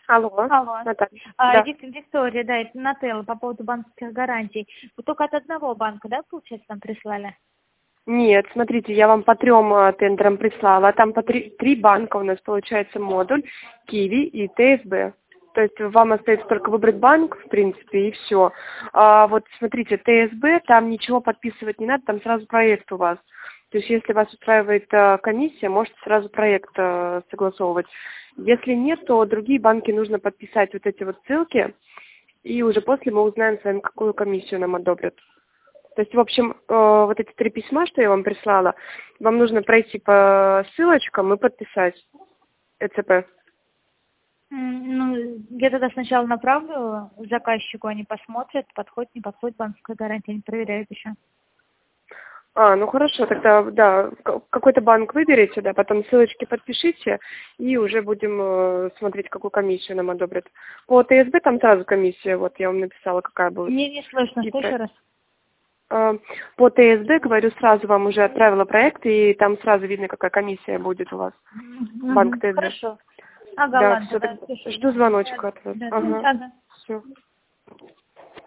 Алло, Алло. Наталья. Да. Виктория, да, это Нателла по поводу банковских гарантий. Вы только от одного банка, да, получается, нам прислали? Нет, смотрите, я вам по 3 тендерам прислала. Там по три банка у нас получается модуль, Киви и ТСБ. То есть вам остается только выбрать банк, в принципе, и все. А вот смотрите, ТСБ, там ничего подписывать не надо, там сразу проект у вас. То есть если вас устраивает комиссия, можете сразу проект согласовывать. Если нет, то другие банки нужно подписать вот эти вот ссылки, и уже после мы узнаем с вами, какую комиссию нам одобрят. То есть, в общем, вот эти 3 письма, что я вам прислала, вам нужно пройти по ссылочкам и подписать ЭЦП. Ну, я тогда сначала направлю заказчику, они посмотрят, подходит, не подходит банковская гарантия, они проверяют еще. Ну хорошо, тогда, да, какой-то банк выберите, да, потом ссылочки подпишите, и уже будем смотреть, какую комиссию нам одобрят. По ТСБ там сразу комиссия, вот я вам написала, какая будет. Мне не слышно, что еще раз? По ТСБ, говорю, сразу вам уже отправила проект, и там сразу видно, какая комиссия будет у вас. Банк ТСБ. Хорошо. Ага, Да, ладно, все, да, пишу. жду звоночка от вас. Да, Ага, ага. все.